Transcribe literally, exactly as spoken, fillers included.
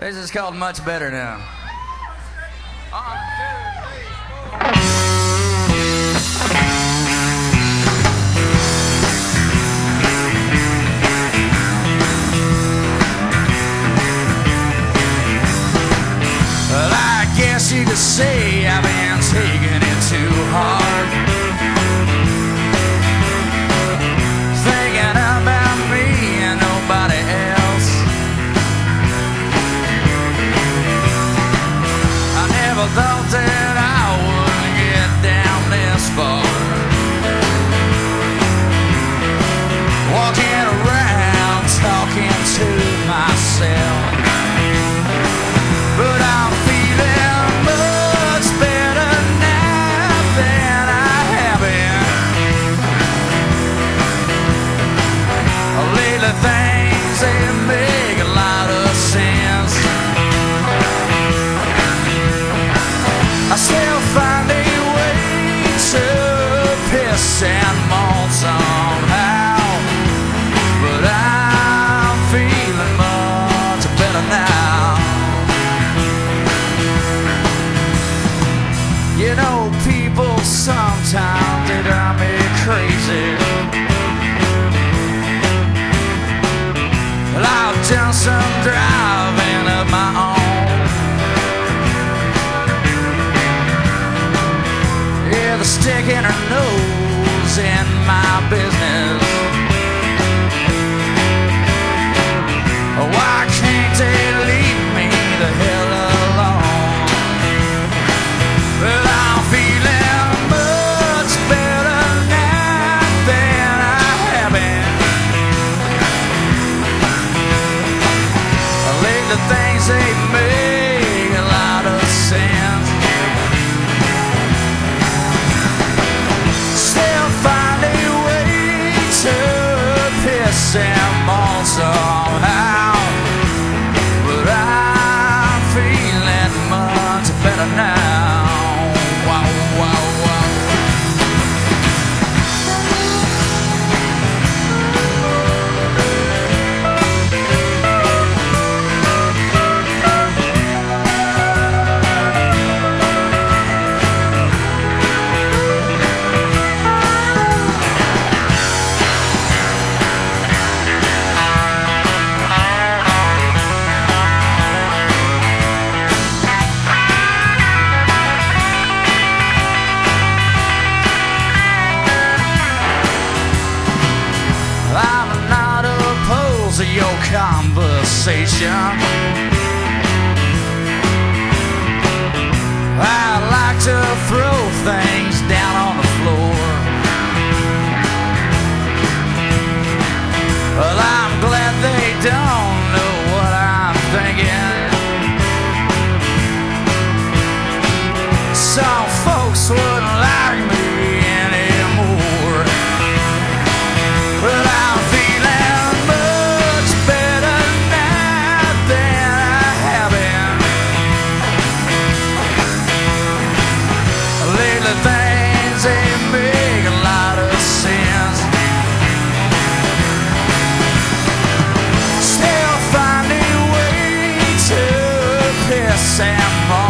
This is called Much Better Now. One, two, three, four. Well, I guess you could say I've been taking it too hard, thinking about me and nobody else. I never thought that I would get down this far, walking around talking to myself. But I'm feeling much better now than I have been. Lately things, they make a lot of sense. I still find a way to piss and moan somehow, but I'm feeling much better now. You know, people sometimes, they drive me crazy. Well, I've done some driving of my own. Yeah, the stick in her nose in my business. Why can't they leave me the hell alone? Well, I'm feeling much better now than I have been. Lately things, they make a lot of sense. Still find a way to piss and moan somehow, but I'm feeling much better now. Wow, wow, wow. I'm not opposed to your conversation. I like to throw things down on the floor. Well, I'm glad they don't know what I'm thinking. Some folks wouldn't like me anymore. Well, I'm feeling much better now than I have been. Lately things, they make a lot of sense. Still find a way to piss and moan